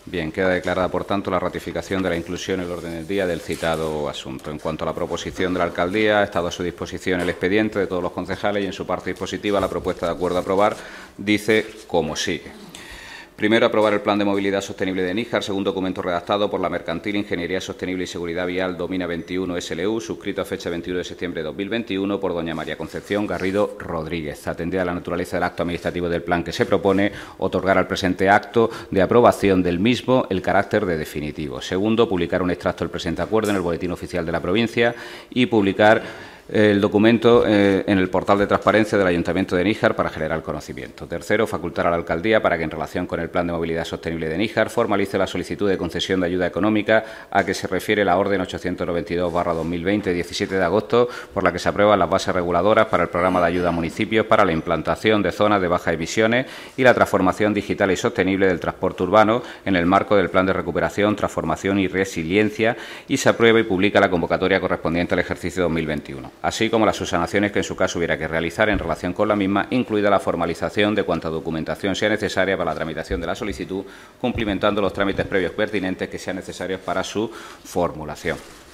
Bien, queda declarada, por tanto, la ratificación de la inclusión en el orden del día del citado asunto. En cuanto a la proposición de la alcaldía, ha estado a su disposición el expediente de todos los concejales y en su parte dispositiva la propuesta de acuerdo a aprobar dice como sigue. Primero, aprobar el Plan de Movilidad Sostenible de Níjar, según documento redactado por la Mercantil Ingeniería Sostenible y Seguridad Vial Domina 21 SLU, suscrito a fecha 21 de septiembre de 2021 por doña María Concepción Garrido Rodríguez. Atendida a la naturaleza del acto administrativo del plan que se propone, otorgar al presente acto de aprobación del mismo el carácter de definitivo. Segundo, publicar un extracto del presente acuerdo en el Boletín Oficial de la provincia y publicar el documento en el portal de transparencia del Ayuntamiento de Níjar para generar conocimiento. Tercero, facultar a la alcaldía para que, en relación con el Plan de Movilidad Sostenible de Níjar, formalice la solicitud de concesión de ayuda económica a que se refiere la Orden 892/2020, 17 de agosto, por la que se aprueban las bases reguladoras para el programa de ayuda a municipios para la implantación de zonas de bajas emisiones y la transformación digital y sostenible del transporte urbano en el marco del Plan de Recuperación, Transformación y Resiliencia, y se aprueba y publica la convocatoria correspondiente al ejercicio 2021. Así como las subsanaciones que en su caso hubiera que realizar en relación con la misma, incluida la formalización de cuanta documentación sea necesaria para la tramitación de la solicitud, cumplimentando los trámites previos pertinentes que sean necesarios para su formulación.